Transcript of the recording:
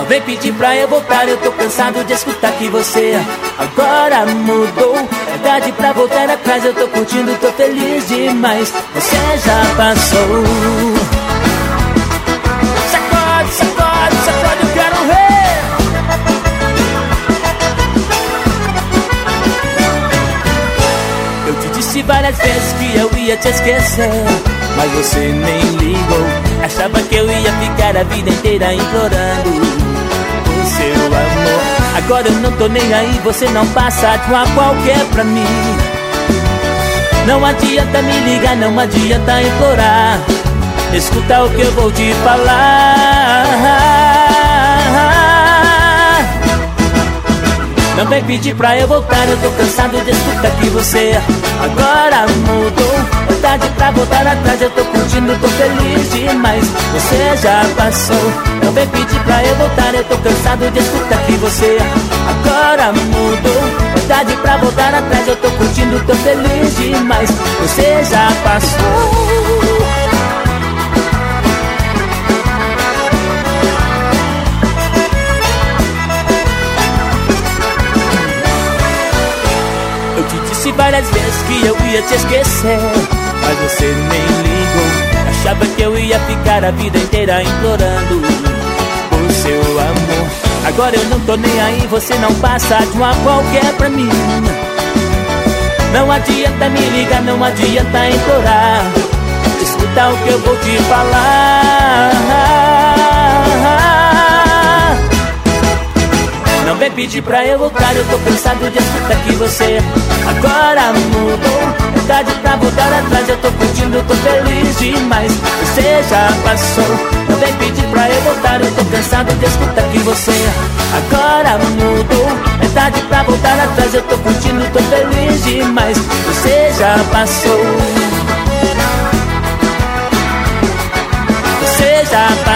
vem pedir pra eu voltar, eu tô cansado de escutar que você agora mudou. Verdade pra voltar atrás, eu tô curtindo, tô feliz demais. Você já passou. Sacode, sacode, sacode, eu quero ver. Eu te disse várias vezes que eu ia te esquecer, mas você nem ligou. Achava que eu ia ficar a vida inteira implorando o seu amor. Agora eu não tô nem aí, você não passa de uma qualquer pra mim. Não adianta me ligar, não adianta implorar. Escuta o que eu vou te falar. Não vem pedir pra eu voltar, eu tô cansado de escutar que você agora mudou. Verdade pra voltar atrás, eu tô curtindo, tô feliz demais. Você já passou. Não vem pedir pra eu voltar, eu tô cansado de escutar que você agora mudou. Verdade pra voltar atrás, eu tô curtindo, tô feliz demais. Você já passou. Várias vezes que eu ia te esquecer, mas você nem ligou. Achava que eu ia ficar a vida inteira implorando o seu amor. Agora eu não tô nem aí, você não passa de uma qualquer pra mim. Não adianta me ligar, não adianta implorar. Escuta o que eu vou te falar. Não vem pedir pra eu voltar, eu tô cansado de escutar que você agora mudou. Verdade pra voltar atrás, eu tô curtindo, tô feliz demais. Você já passou. Não vem pedir pra eu voltar, eu tô cansado de escutar que você agora mudou. Verdade pra voltar atrás, eu tô curtindo, tô feliz demais. Você já passou. Você já passou.